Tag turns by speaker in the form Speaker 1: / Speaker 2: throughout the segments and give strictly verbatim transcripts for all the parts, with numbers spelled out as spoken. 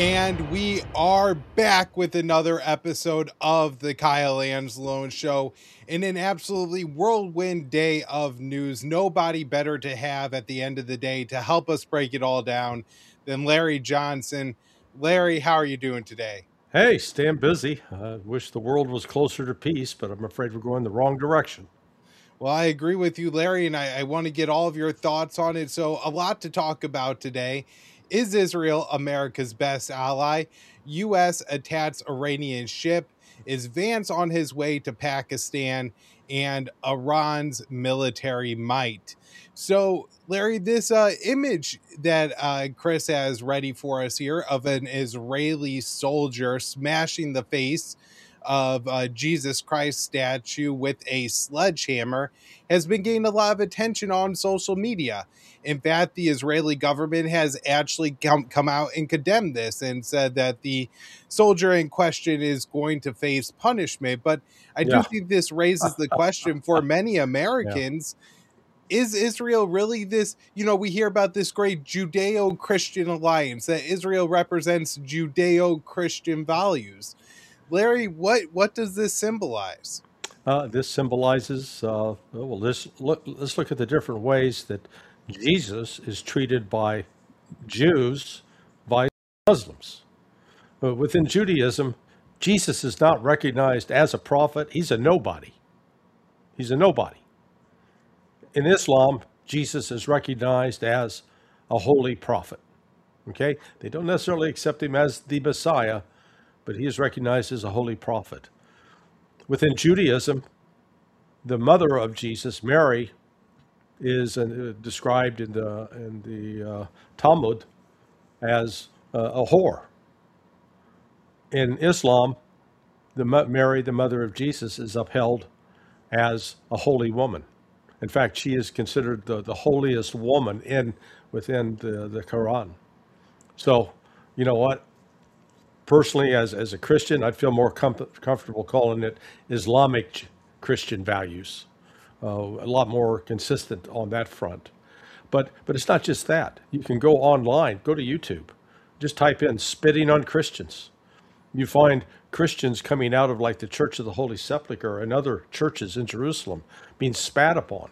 Speaker 1: And we are back with another episode of the Kyle Anzalone Show in an absolutely whirlwind day of news. Nobody better to have at the end of the day to help us break it all down than Larry Johnson. Larry, how are you doing today?
Speaker 2: Hey, staying busy. I wish the world was closer to peace, but I'm afraid we're going the wrong direction.
Speaker 1: Well, I agree with you, Larry, and I, I want to get all of your thoughts on it. So, a lot to talk about today. Is Israel America's best ally? U S attacks Iranian ship. Is Vance on his way to Pakistan? And Iran's military might. So, Larry, this uh, image that uh, Chris has ready for us here of an Israeli soldier smashing the face of uh, Jesus Christ statue with a sledgehammer has been gaining a lot of attention on social media. In fact, the Israeli government has actually come, come out and condemned this and said that the soldier in question is going to face punishment. But I do
Speaker 2: Yeah,
Speaker 1: think this raises the question for many
Speaker 2: yeah.
Speaker 1: Americans. Is Israel really this? You know, we hear about this great Judeo Christian alliance that Israel represents Judeo Christian values. Larry, what what does this symbolize?
Speaker 2: Uh, this symbolizes, uh, well, this, look, let's look at the different ways that Jesus is treated by Jews, by Muslims. But within Judaism, Jesus is not recognized as a prophet. He's a nobody. He's a nobody. In Islam, Jesus is recognized as a holy prophet. Okay? They don't necessarily accept him as the Messiah, but he is recognized as a holy prophet. Within Judaism, the mother of Jesus, Mary, is uh, described in the in the uh, Talmud as uh, a whore. In Islam, the Mary, the mother of Jesus, is upheld as a holy woman. In fact, she is considered the, the holiest woman in within the, the Quran. So, you know what? Personally, as, as a Christian, I'd feel more com- comfortable calling it Islamic Christian values. Uh, a lot more consistent on that front. But but it's not just that. You can go online, go to YouTube, just type in spitting on Christians. You find Christians coming out of like the Church of the Holy Sepulchre and other churches in Jerusalem being spat upon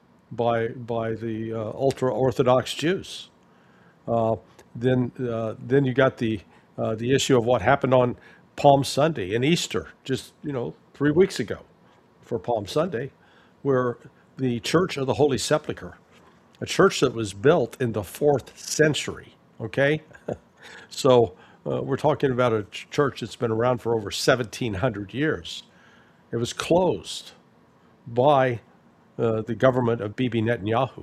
Speaker 2: by by the uh, ultra Orthodox Jews. Uh, then uh, then you got the uh, the issue of what happened on Palm Sunday and Easter, just you know three weeks ago, for Palm Sunday, where the Church of the Holy Sepulchre, a church that was built in the fourth century, okay, so uh, we're talking about a ch- church that's been around for over seventeen hundred years. It was closed by uh, the government of Bibi Netanyahu,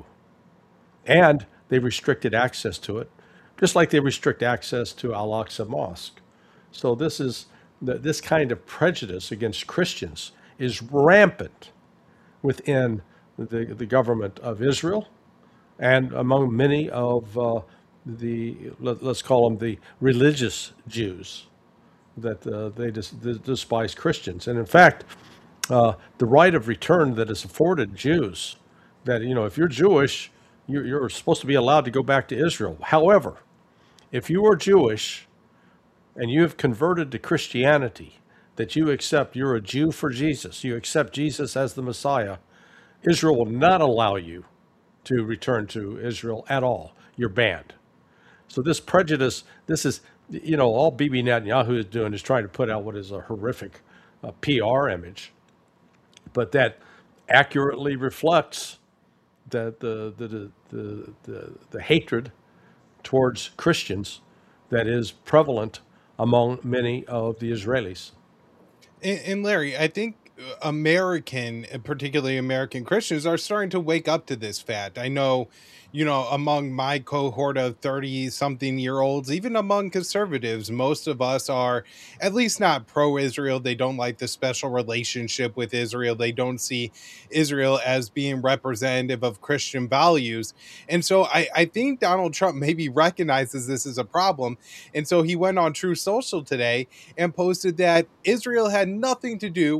Speaker 2: and they restricted access to it, just like they restrict access to Al-Aqsa Mosque. So this is this kind of prejudice against Christians is rampant within the, the government of Israel and among many of uh, the, let, us call them the religious Jews, that uh, they dis- despise Christians. And in fact, uh, the right of return that is afforded Jews, that, you know, if you're Jewish, you're, you're supposed to be allowed to go back to Israel. However, if you are Jewish and you have converted to Christianity, that you accept, you're a Jew for Jesus, you accept Jesus as the Messiah, Israel will not allow you to return to Israel at all. You're banned. So this prejudice, this is, you know, all Bibi Netanyahu is doing is trying to put out what is a horrific uh, P R image, but that accurately reflects that the the, the the the the hatred towards Christians that is prevalent among many of the Israelis.
Speaker 1: And, and Larry, I think American, particularly American Christians, are starting to wake up to this fact. I know, you know, among my cohort of thirty something year olds, even among conservatives, most of us are at least not pro Israel. They don't like the special relationship with Israel. They don't see Israel as being representative of Christian values. And so I, I think Donald Trump maybe recognizes this as a problem. And so he went on True Social today and posted that Israel had nothing to do with his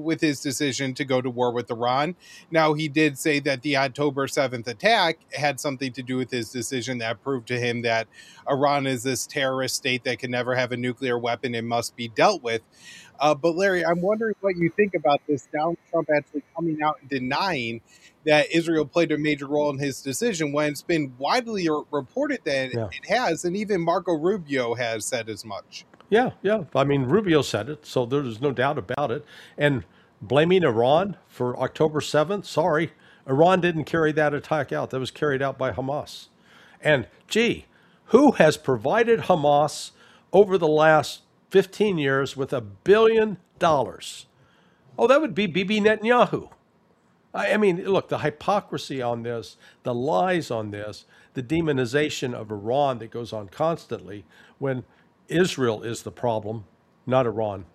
Speaker 1: decision to go to war with Iran. Now, he did say that the October seventh attack had something to do with his decision that proved to him that Iran is this terrorist state that can never have a nuclear weapon and must be dealt with. Uh, but Larry, I'm wondering what you think about this. Donald Trump actually coming out and denying that Israel played a major role in his decision when it's been widely reported that
Speaker 2: Yeah.
Speaker 1: it has, and even Marco Rubio has said as much.
Speaker 2: Yeah, yeah. I mean, Rubio said it, so there's no doubt about it. And blaming Iran for October seventh, sorry, Iran didn't carry that attack out. That was carried out by Hamas. And gee, who has provided Hamas over the last fifteen years with a billion dollars? Oh, that would be Bibi Netanyahu. I I mean, look, the hypocrisy on this, the lies on this, the demonization of Iran that goes on constantly when Israel is the problem, not Iran.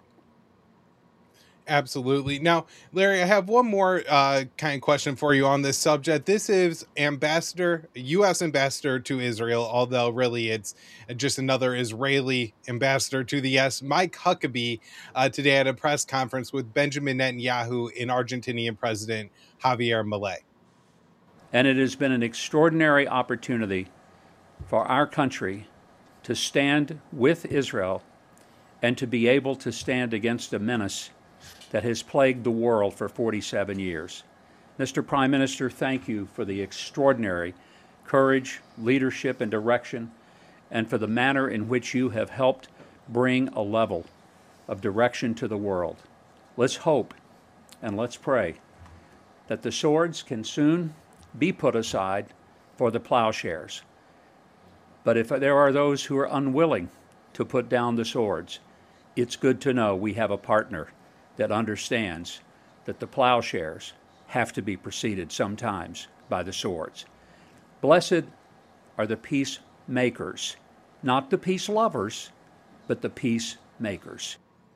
Speaker 1: Absolutely. Now, Larry, I have one more uh, kind of question for you on this subject. This is ambassador, U S ambassador to Israel, although really it's just another Israeli ambassador to the U S, Mike Huckabee, uh, today at a press conference with Benjamin Netanyahu and Argentinian President Javier Milei.
Speaker 3: And it has been an extraordinary opportunity for our country to stand with Israel and to be able to stand against a menace that has plagued the world for forty-seven years. Mister Prime Minister, thank you for the extraordinary courage, leadership, and direction, and for the manner in which you have helped bring a level of direction to the world. Let's hope and let's pray that the swords can soon be put aside for the plowshares. But if there are those who are unwilling to put down the swords, it's good to know we have a partner that understands that the plowshares have to be preceded sometimes by the swords. Blessed are the peacemakers, not the peace lovers, but the peacemakers.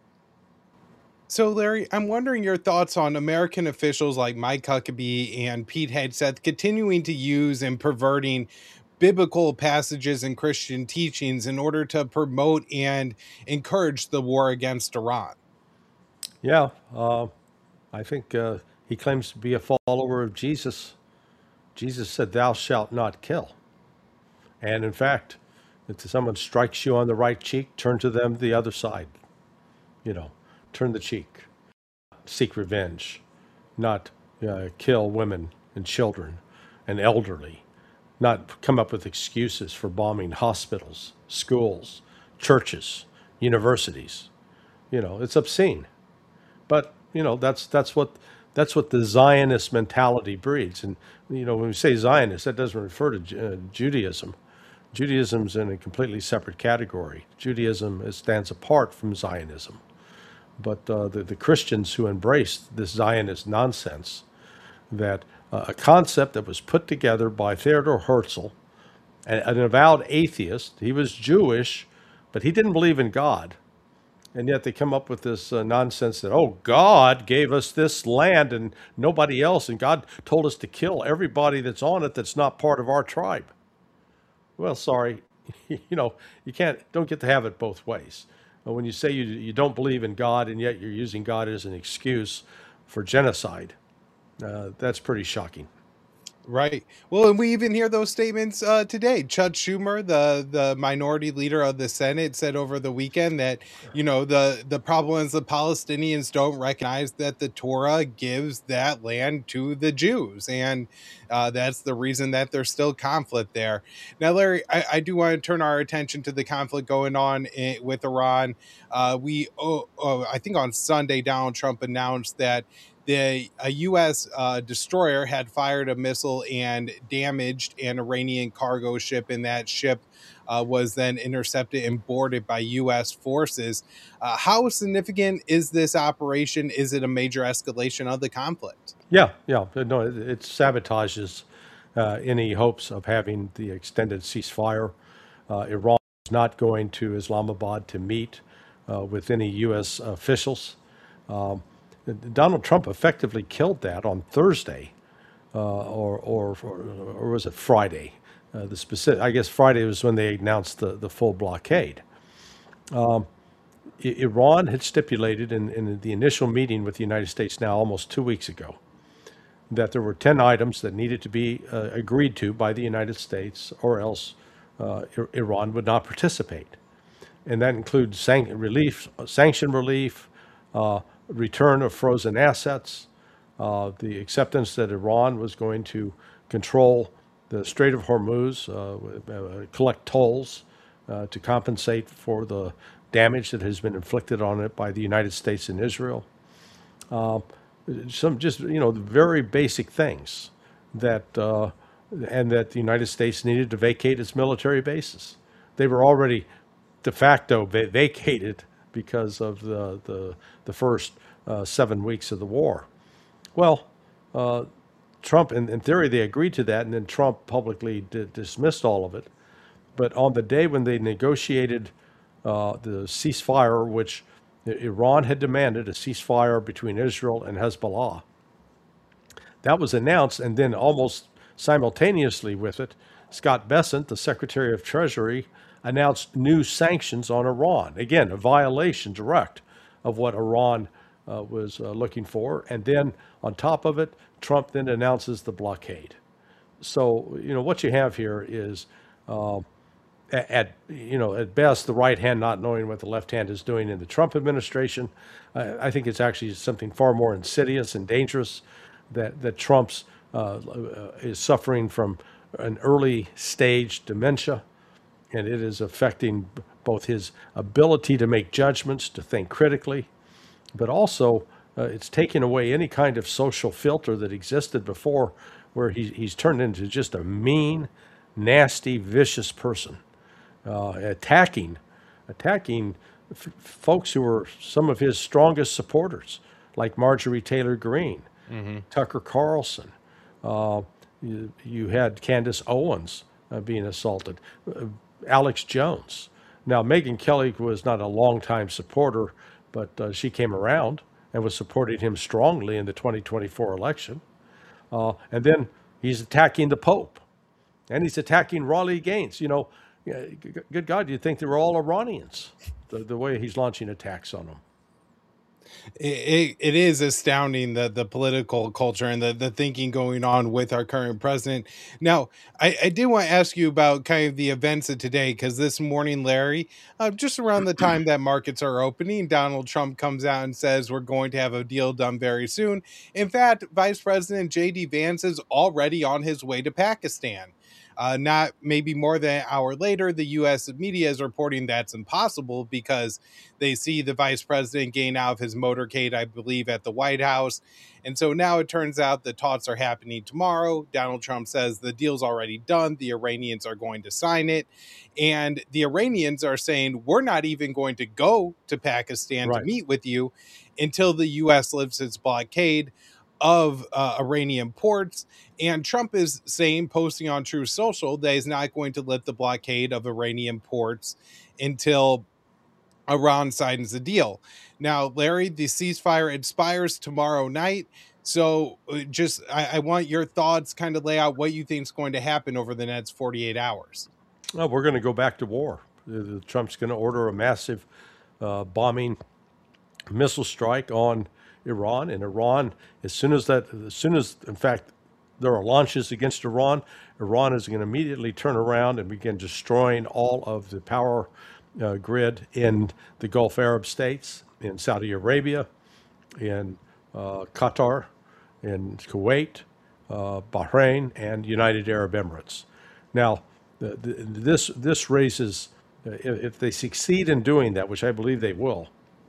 Speaker 1: So, Larry, I'm wondering your thoughts on American officials like Mike Huckabee and Pete Hegseth continuing to use and perverting biblical passages and Christian teachings in order to promote and encourage the war against Iran.
Speaker 2: Yeah, uh, I think uh, he claims to be a follower of Jesus. Jesus said, "Thou shalt not kill." And in fact, if someone strikes you on the right cheek, turn to them the other side. You know, turn the cheek. Seek revenge, not uh, kill women and children and elderly. Not come up with excuses for bombing hospitals, schools, churches, universities. You know, it's obscene. But you know, that's that's what that's what the Zionist mentality breeds. And you know, when we say Zionist, that doesn't refer to uh, Judaism. Judaism's in a completely separate category. Judaism is, stands apart from Zionism. But uh, the the Christians who embrace this Zionist nonsense, that uh, a concept that was put together by Theodor Herzl, an, an avowed atheist. He was Jewish, but he didn't believe in God. And yet they come up with this uh, nonsense that, oh, God gave us this land and nobody else, and God told us to kill everybody that's on it that's not part of our tribe. Well, sorry, you know, you can't, don't get to have it both ways. Uh, When you say you, you don't believe in God and yet you're using God as an excuse for genocide, uh, that's pretty shocking.
Speaker 1: Right. Well, and we even hear those statements uh, today. Chuck Schumer, the the minority leader of the Senate, said over the weekend that, you know, the the problem is the Palestinians don't recognize that the Torah gives that land to the Jews, and uh, that's the reason that there's still conflict there. Now, Larry, I, I do want to turn our attention to the conflict going on in, with Iran. Uh, we, oh, oh, I think on Sunday, Donald Trump announced that the a U S uh, destroyer had fired a missile and damaged an Iranian cargo ship, and that ship uh, was then intercepted and boarded by U S forces. Uh, how significant is this operation? Is it a major escalation of the conflict?
Speaker 2: Yeah, yeah. No, it, it sabotages uh, any hopes of having the extended ceasefire. Uh, Iran is not going to Islamabad to meet uh, with any U S officials. Um, Donald Trump effectively killed that on Thursday, uh, or, or or was it Friday? Uh, the specific, I guess Friday was when they announced the, the full blockade. Um, I- Iran had stipulated in, in the initial meeting with the United States now almost two weeks ago that there were ten items that needed to be uh, agreed to by the United States, or else uh, I- Iran would not participate. And that includes san- relief, sanction relief, uh, return of frozen assets, uh, the acceptance that Iran was going to control the Strait of Hormuz, uh, uh, collect tolls uh, to compensate for the damage that has been inflicted on it by the United States and Israel. Uh, some just, you know, very basic things that, uh, and that the United States needed to vacate its military bases. They were already de facto va- vacated because of the, the, the first uh, seven weeks of the war. Well, uh, Trump, in, in theory, they agreed to that, and then Trump publicly di- dismissed all of it. But on the day when they negotiated uh, the ceasefire, which Iran had demanded, a ceasefire between Israel and Hezbollah, that was announced, and then almost simultaneously with it, Scott Bessent, the Secretary of Treasury, announced new sanctions on Iran. Again, a violation direct of what Iran uh, was uh, looking for. And then on top of it, Trump then announces the blockade. So, you know, what you have here is, uh, at, you know, at best, the right hand not knowing what the left hand is doing in the Trump administration. Uh, I think it's actually something far more insidious and dangerous that, that Trump's uh, uh, is suffering from an early stage dementia, and it is affecting both his ability to make judgments, to think critically, but also uh, it's taking away any kind of social filter that existed before, where he, he's turned into just a mean, nasty, vicious person, uh, attacking, attacking f- folks who were some of his strongest supporters, like Marjorie Taylor Greene, mm-hmm. Tucker Carlson. Uh, you, you had Candace Owens uh, being assaulted, uh, Alex Jones. Now, Megyn Kelly was not a longtime supporter, but uh, she came around and was supporting him strongly in the twenty twenty-four election. Uh, and then he's attacking the Pope, and he's attacking Raleigh Gaines. You know, good God, you'd think they were all Iranians, the, the way he's launching attacks on them.
Speaker 1: It, it, it is astounding, the the political culture and the, the thinking going on with our current president. Now, I, I did want to ask you about kind of the events of today, because this morning, Larry, uh, just around the time that markets are opening, Donald Trump comes out and says we're going to have a deal done very soon. In fact, Vice President J D Vance is already on his way to Pakistan. Uh, not maybe more than an hour later, the U S media is reporting that's impossible because they see the vice president getting out of his motorcade, I believe, at the White House. And so now it turns out the talks are happening tomorrow. Donald Trump says the deal's already done. The Iranians are going to sign it. And the Iranians are saying, we're not even going to go to Pakistan
Speaker 2: Right.
Speaker 1: to meet with you until the U S lifts its blockade of uh, Iranian ports. And Trump is saying, posting on Truth Social, that he's not going to lift the blockade of Iranian ports until Iran signs the deal. Now, Larry, the ceasefire expires tomorrow night. So uh, just, I, I want your thoughts, kind of lay out what you think is going to happen over the next forty-eight hours.
Speaker 2: Well, we're going to go back to war. Uh, Trump's going to order a massive uh, bombing missile strike on Iran, and Iran, as soon as that, as soon as, in fact, there are launches against Iran, Iran is going to immediately turn around and begin destroying all of the power uh, grid in the Gulf Arab states, in Saudi Arabia, in uh, Qatar, in Kuwait, uh, Bahrain, and United Arab Emirates. Now, the, the, this this raises, uh, if, if they succeed in doing that, which I believe they will,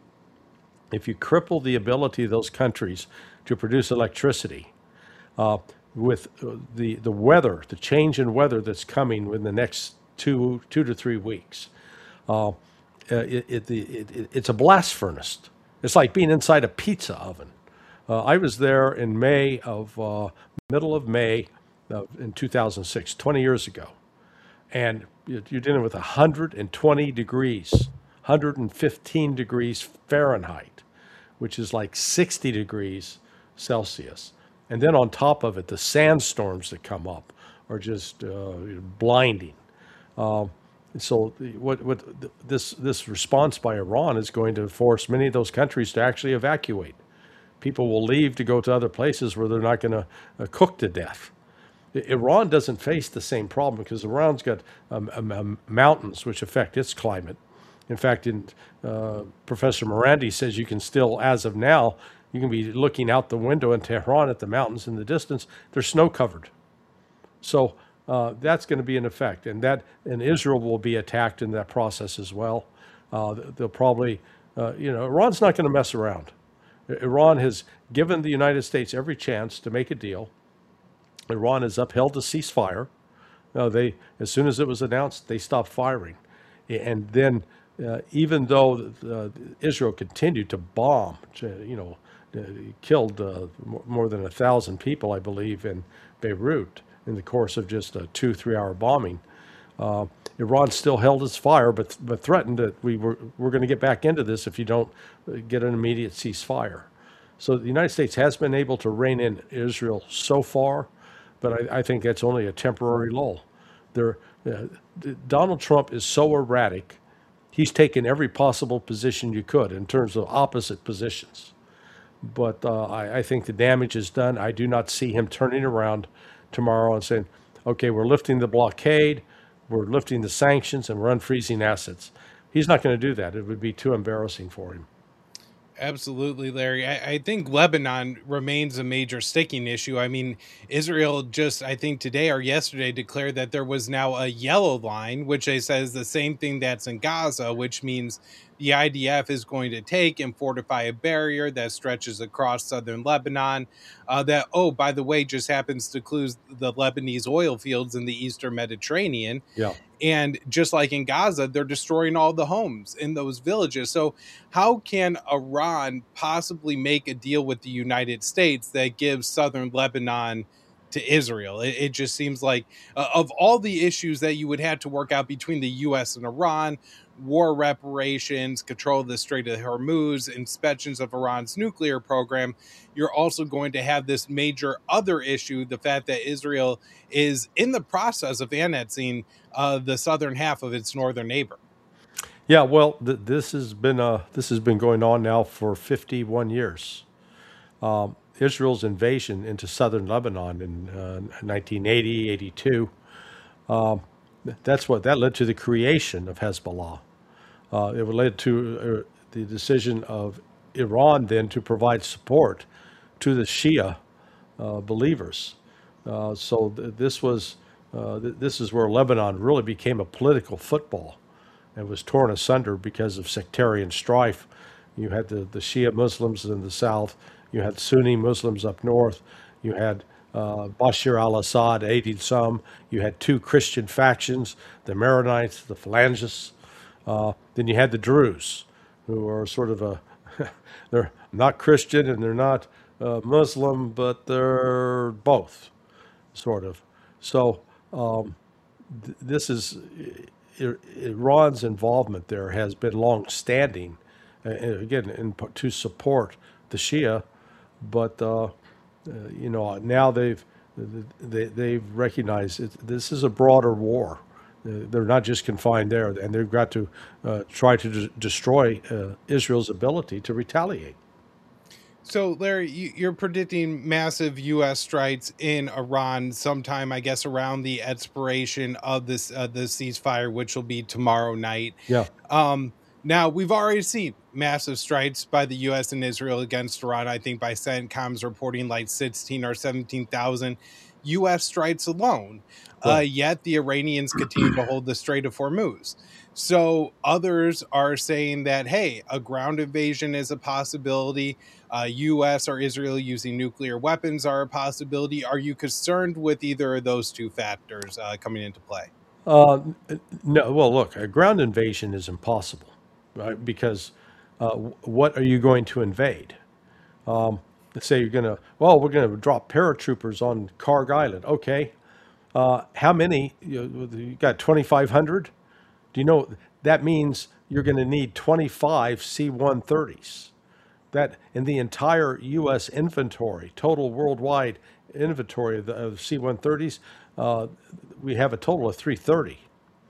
Speaker 2: if you cripple the ability of those countries to produce electricity, uh, with the, the weather, the change in weather that's coming in the next two two to three weeks, uh, it, it, it, it's a blast furnace. It's like being inside a pizza oven. Uh, I was there in May of, uh, middle of May uh, in two thousand six, twenty years ago. And you're dealing with one hundred twenty degrees, one hundred fifteen degrees Fahrenheit, which is like sixty degrees Celsius. And then on top of it, the sandstorms that come up are just uh, blinding. Uh, So what what this this response by Iran is going to force many of those countries to actually evacuate. People will leave to go to other places where they're not going to uh, cook to death. Iran doesn't face the same problem because Iran's got um, um, um, mountains which affect its climate. In fact, in, uh, Professor Morandi says you can still, as of now, you can be looking out the window in Tehran at the mountains in the distance. They're snow covered. So uh, that's going to be an effect, and that and Israel will be attacked in that process as well. Uh, they'll probably, uh, you know, Iran's not going to mess around. Iran has given the United States every chance to make a deal. Iran has upheld the ceasefire. Uh, they, as soon as it was announced, they stopped firing, and then uh, even though uh, Israel continued to bomb, you know, uh, killed uh, more than a thousand people, I believe, in Beirut in the course of just a two, three-hour bombing. Uh, Iran still held its fire, but but threatened that we were we're going to get back into this if you don't get an immediate ceasefire. So the United States has been able to rein in Israel so far, but I, I think that's only a temporary lull. There, uh, Donald Trump is so erratic; he's taken every possible position you could in terms of opposite positions. But uh, I, I think the damage is done. I do not see him turning around tomorrow and saying, "Okay, we're lifting the blockade, we're lifting the sanctions, and we're unfreezing assets." He's not going to do that. It would be too embarrassing for him.
Speaker 1: Absolutely, Larry. I, I think Lebanon remains a major sticking issue. I mean, Israel just, I think today or yesterday, declared that there was now a yellow line, which they say is the same thing that's in Gaza, which means the I D F is going to take and fortify a barrier that stretches across southern Lebanon. Uh, that, oh, by the way, just happens to include the Lebanese oil fields in the Eastern Mediterranean.
Speaker 2: Yeah.
Speaker 1: And just like in Gaza, they're destroying all the homes in those villages. So how can Iran possibly make a deal with the United States that gives southern Lebanon to Israel? It, it just seems like uh, of all the issues that you would have to work out between the U S and Iran, war reparations, control of the Strait of Hormuz, inspections of Iran's nuclear program, you're also going to have this major other issue, the fact that Israel is in the process of annexing uh, the southern half of its northern neighbor.
Speaker 2: Yeah, well, th- this has been uh, this has been going on now for fifty-one years. Um, Israel's invasion into southern Lebanon in uh, nineteen eighty, eighty-two, um, that's what that led to the creation of Hezbollah. Uh, it led to uh, the decision of Iran then to provide support to the Shia uh, believers. Uh, so th- this was uh, th- this is where Lebanon really became a political football and was torn asunder because of sectarian strife. You had the, the Shia Muslims in the south, you had Sunni Muslims up north, you had uh, Bashar al-Assad aiding some, you had two Christian factions, the Maronites, the Phalangists, uh, then you had the Druze, who are sort of a, they're not Christian and they're not uh, Muslim, but they're both, sort of. So um, th- this is, Iran's involvement there has been long-standing, uh, again, in, to support the Shia, but uh, uh, you know now they've they, they've recognized it, this is a broader war. Uh, they're not just confined there, and they've got to uh, try to de- destroy uh, Israel's ability to retaliate.
Speaker 1: So, Larry, you're predicting massive U S strikes in Iran sometime, I guess, around the expiration of this uh, the ceasefire, which will be tomorrow night.
Speaker 2: Yeah.
Speaker 1: Um, now, we've already seen massive strikes by the U S and Israel against Iran. I think by CENTCOM's reporting like sixteen or seventeen thousand U S strikes alone. Uh, yet the Iranians continue to hold the Strait of Hormuz. So others are saying that, hey, a ground invasion is a possibility. Uh, U S or Israel using nuclear weapons are a possibility. Are you concerned with either of those two factors uh, coming into play?
Speaker 2: Uh, no. Well, look, a ground invasion is impossible, right? Because uh, what are you going to invade? Um, let's say you're going to, well, we're going to drop paratroopers on Karg Island. Okay. Uh, how many? You, you got twenty-five hundred? Do you know that means you're going to need twenty-five C one thirties? That in the entire U S inventory, total worldwide inventory of, the, of C one thirties, uh, we have a total of three thirty.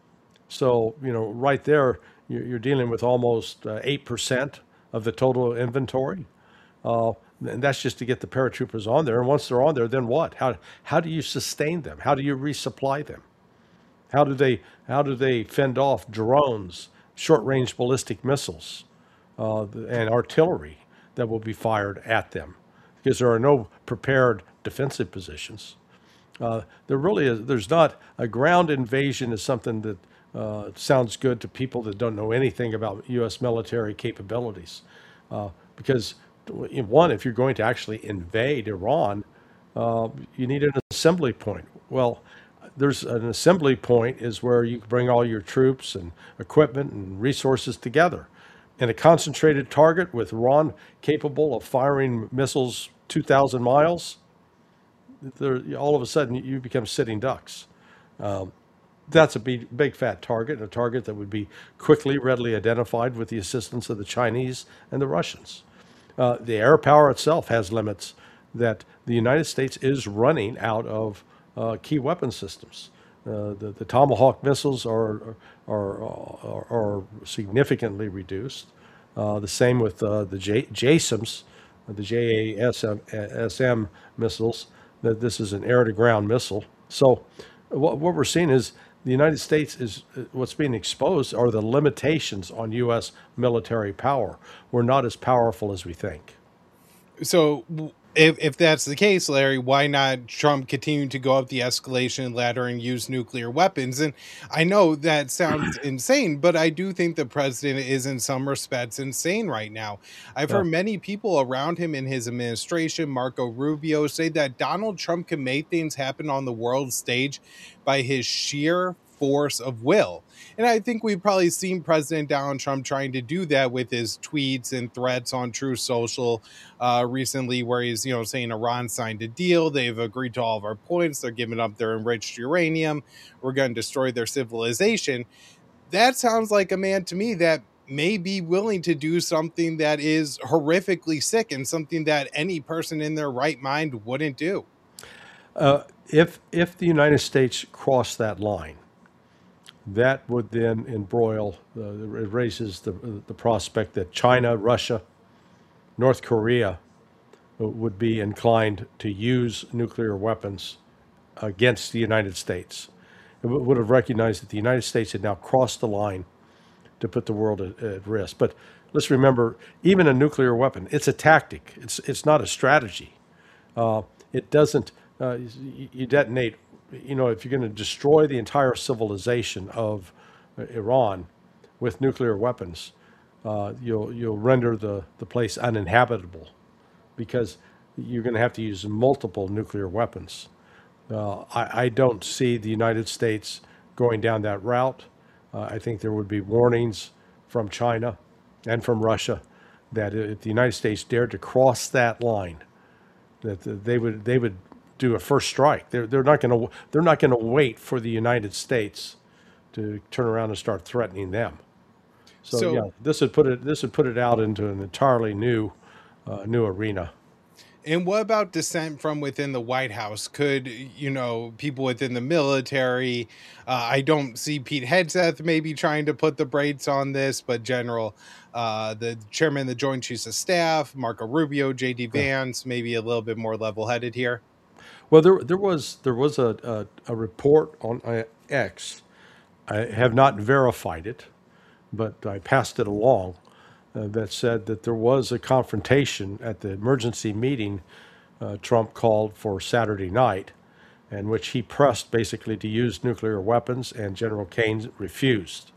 Speaker 2: So, you know, right there, you're, you're dealing with almost uh, eight percent of the total inventory. Uh, and that's just to get the paratroopers on there. And once they're on there, then what? How, how do you sustain them? How do you resupply them? How do they, how do they fend off drones, short-range ballistic missiles, uh, and artillery that will be fired at them? Because there are no prepared defensive positions. Uh, there really is, there's not, a ground invasion is something that uh, sounds good to people that don't know anything about U S military capabilities. Uh, because, one, if you're going to actually invade Iran, uh, you need an assembly point. Well, there's an assembly point is where you bring all your troops and equipment and resources together. And a concentrated target with Iran capable of firing missiles two thousand miles, there, all of a sudden you become sitting ducks. Um, that's a big, big fat target, a target that would be quickly, readily identified with the assistance of the Chinese and the Russians. Uh, the air power itself has limits that the United States is running out of uh, key weapon systems. Uh, the, the Tomahawk missiles are, are, are, are significantly reduced. Uh, the same with uh, the J- JASMs, the J A S M missiles. That this is an air-to-ground missile. So what, what we're seeing is the United States is, what's being exposed are the limitations on U S military power. We're not as powerful as we think.
Speaker 1: So if, if that's the case, Larry, why not Trump continue to go up the escalation ladder and use nuclear weapons? And I know that sounds insane, but I do think the president is in some respects insane right now. I've
Speaker 2: Yeah.
Speaker 1: heard many people around him in his administration, Marco Rubio, say that Donald Trump can make things happen on the world stage by his sheer force of will. And I think we've probably seen President Donald Trump trying to do that with his tweets and threats on True Social uh, recently, where he's, you know, saying Iran signed a deal. They've agreed to all of our points. They're giving up their enriched uranium. We're going to destroy their civilization. That sounds like a man to me that may be willing to do something that is horrifically sick and something that any person in their right mind wouldn't do.
Speaker 2: Uh, if if the United States crossed that line, that would then embroil, uh, it raises the, the prospect that China, Russia, North Korea would be inclined to use nuclear weapons against the United States. It would have recognized that the United States had now crossed the line to put the world at, at risk. But let's remember, even a nuclear weapon, it's a tactic. It's, it's not a strategy. Uh, it doesn't, uh, you, you detonate, you know, if you're going to destroy the entire civilization of uh, Iran with nuclear weapons, uh, you'll you'll render the, the place uninhabitable because you're going to have to use multiple nuclear weapons. Uh, I, I don't see the United States going down that route. Uh, I think there would be warnings from China and from Russia that if the United States dared to cross that line, that they would they would do a first strike. They're they're not going to they're not going to wait for the United States to turn around and start threatening them. So,
Speaker 1: So-
Speaker 2: yeah, this would put it this would put it out into an entirely new uh, new arena.
Speaker 1: And what about dissent from within the White House? Could, you know, people within the military, uh, I don't see Pete Hegseth maybe trying to put the brakes on this, but General, uh, the chairman of the Joint Chiefs of Staff, Marco Rubio, J D Vance, maybe a little bit more level-headed here.
Speaker 2: Well, there there was there was a a, a report on uh, X. I have not verified it, but I passed it along. Uh, that said that there was a confrontation at the emergency meeting uh, Trump called for Saturday night, in which he pressed basically to use nuclear weapons, and General Kane refused.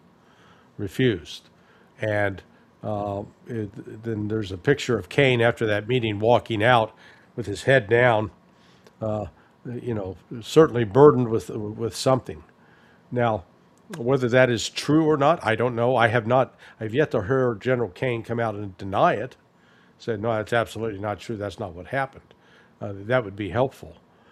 Speaker 2: Refused. And uh, it, then there's a picture of Kane after that meeting walking out with his head down, uh, you know, certainly burdened with with something. Now, whether that is true or not, I don't know. I have not, I've yet to hear General Kane come out and deny it. Said, no, that's absolutely not true. That's not what happened. Uh, that would be helpful.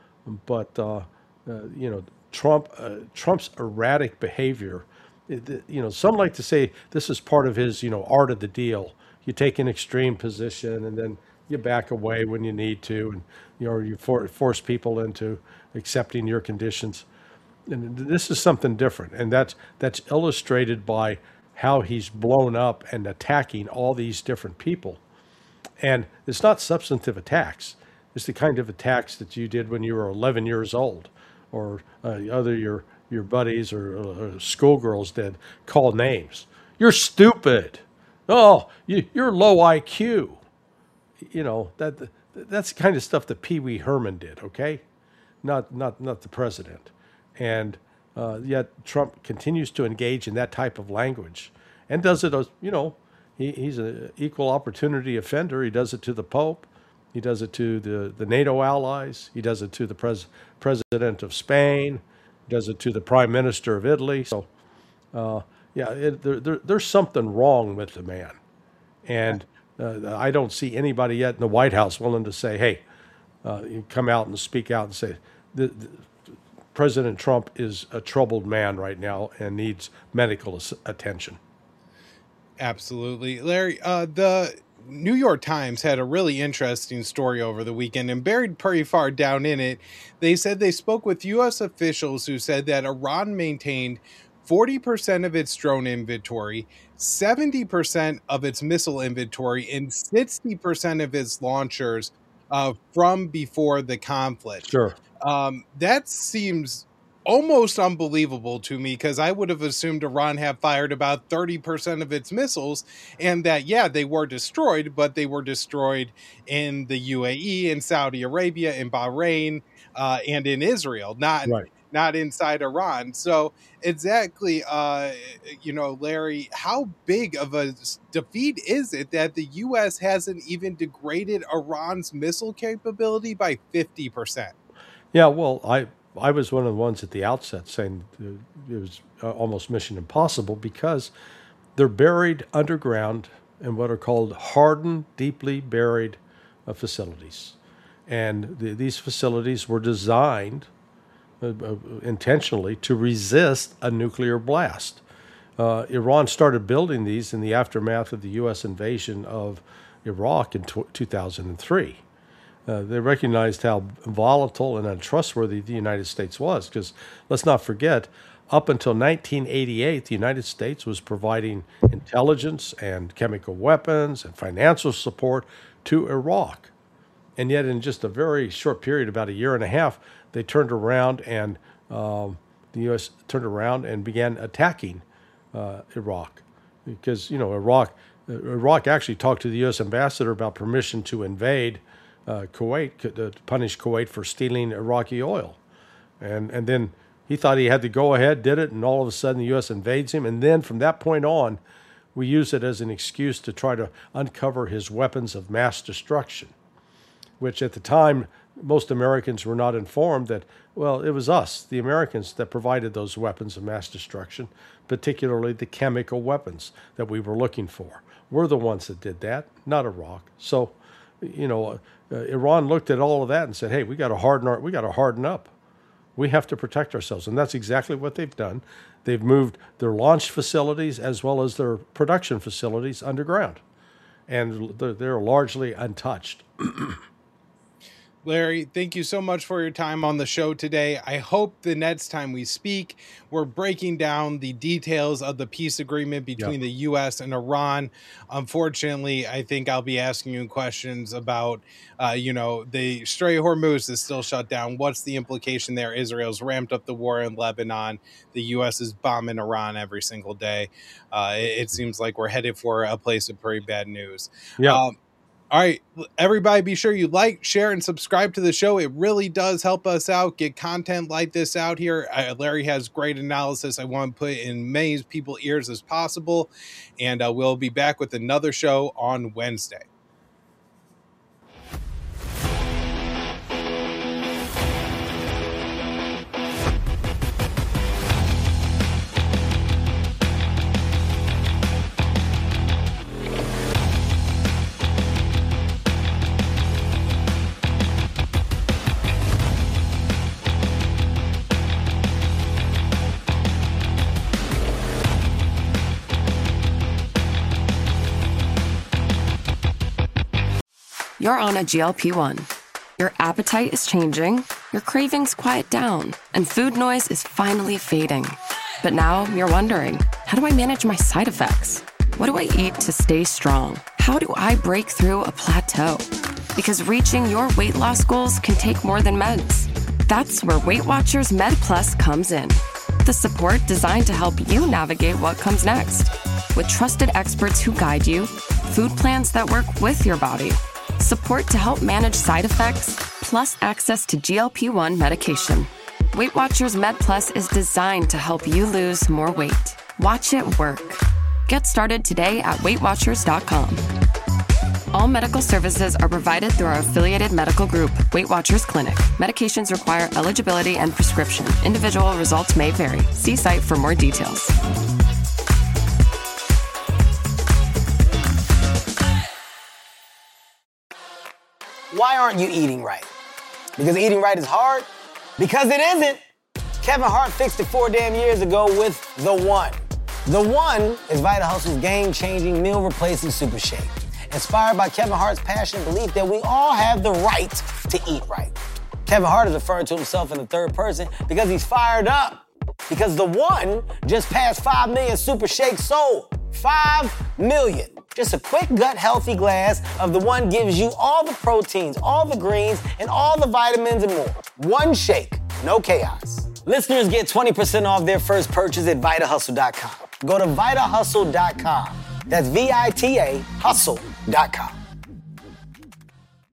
Speaker 2: But, uh, uh, you know, Trump, uh, Trump's erratic behavior, it, you know, some like to say this is part of his, you know, art of the deal. You take an extreme position and then you back away when you need to, and, you know, you for, force people into accepting your conditions. and this is something different, and that's that's illustrated by how he's blown up and attacking all these different people. And it's not substantive attacks. It's the kind of attacks that you did when you were eleven years old, or uh, other your your buddies or, or schoolgirls did. Call names. You're stupid. Oh, you, you're low I Q. You know that that's the kind of stuff that Pee Wee Herman did. Okay, not not not the president. And uh, yet Trump continues to engage in that type of language, and does it as, you know, he, he's an equal opportunity offender. He does it to the Pope. He does it to the, the NATO allies. He does it to the pres- president of Spain. He does it to the prime minister of Italy. So, uh, yeah, it, there, there, there's something wrong with the man. And uh, I don't see anybody yet in the White House willing to say, hey, uh, you come out and speak out and say, the, the, President Trump is a troubled man right now and needs medical attention.
Speaker 1: Absolutely. Larry, uh, the New York Times had a really interesting story over the weekend, and buried pretty far down in it, they said they spoke with U S officials who said that Iran maintained forty percent of its drone inventory, seventy percent of its missile inventory, and sixty percent of its launchers uh, from before the conflict.
Speaker 2: Sure.
Speaker 1: Um, that seems almost unbelievable to me, because I would have assumed Iran had fired about thirty percent of its missiles, and that, yeah, they were destroyed, but they were destroyed in the U A E, in Saudi Arabia, in Bahrain, uh, and in Israel, not
Speaker 2: Right.
Speaker 1: not inside Iran. So exactly, uh, you know, Larry, how big of a defeat is it that the U S hasn't even degraded Iran's missile capability by fifty percent?
Speaker 2: Yeah, well, I I was one of the ones at the outset saying it was almost mission impossible, because they're buried underground in what are called hardened, deeply buried uh, facilities. And the, these facilities were designed uh, uh, intentionally to resist a nuclear blast. Uh, Iran started building these in the aftermath of the U S invasion of Iraq in t- two thousand three. Uh, they recognized how volatile and untrustworthy the United States was, because let's not forget, up until nineteen eighty-eight, the United States was providing intelligence and chemical weapons and financial support to Iraq. And yet in just a very short period, about a year and a half, they turned around and um, the U S turned around and began attacking uh, Iraq. Because, you know, Iraq, Iraq actually talked to the U S ambassador about permission to invade Uh, Kuwait, to punish Kuwait for stealing Iraqi oil. And and then he thought he had to go ahead, did it, and all of a sudden the U S invades him. And then from that point on, we use it as an excuse to try to uncover his weapons of mass destruction, which at the time, most Americans were not informed that, well, it was us, the Americans, that provided those weapons of mass destruction, particularly the chemical weapons that we were looking for. We're the ones that did that, not Iraq. So, you know, uh, Iran looked at all of that and said, "Hey, we got to harden our, we got to harden up. We have to protect ourselves," and that's exactly what they've done. They've moved their launch facilities as well as their production facilities underground, and they're, they're largely untouched.
Speaker 1: Larry, thank you so much for your time on the show today. I hope the next time we speak, we're breaking down the details of the peace agreement between
Speaker 2: Yeah.
Speaker 1: the U S and Iran. Unfortunately, I think I'll be asking you questions about, uh, you know, the Strait of Hormuz is still shut down. What's the implication there? Israel's ramped up the war in Lebanon. The U S is bombing Iran every single day. Uh, it, it seems like we're headed for a place of pretty bad news.
Speaker 2: Yeah.
Speaker 1: Um, All right, everybody, be sure you like, share, and subscribe to the show. It really does help us out, get content like this out here. Uh, Larry has great analysis. I want to put in many people's ears as possible. And uh, we'll be back with another show on Wednesday.
Speaker 4: You're on a G L P one. Your appetite is changing, your cravings quiet down, and food noise is finally fading. But now you're wondering, how do I manage my side effects? What do I eat to stay strong? How do I break through a plateau? Because reaching your weight loss goals can take more than meds. That's where Weight Watchers Med Plus comes in. The support designed to help you navigate what comes next. With trusted experts who guide you, food plans that work with your body, support to help manage side effects, plus access to G L P one medication. Weight Watchers Med Plus is designed to help you lose more weight. Watch it work. Get started today at weight watchers dot com. All medical services are provided through our affiliated medical group, Weight Watchers Clinic. Medications require eligibility and prescription. Individual results may vary. See site for more details.
Speaker 5: Why aren't you eating right? Because eating right is hard? Because it isn't. Kevin Hart fixed it four damn years ago with The One. The One is Vita Hustle's game-changing, meal-replacing super shake. Inspired by Kevin Hart's passion and belief that we all have the right to eat right. Kevin Hart is referring to himself in the third person because he's fired up. Because The One just passed five million super shakes sold. five million. Just a quick gut-healthy glass of The One gives you all the proteins, all the greens, and all the vitamins and more. One shake, no chaos. Listeners get twenty percent off their first purchase at Vita Hustle dot com. Go to Vita Hustle dot com. That's V I T A hustle dot com.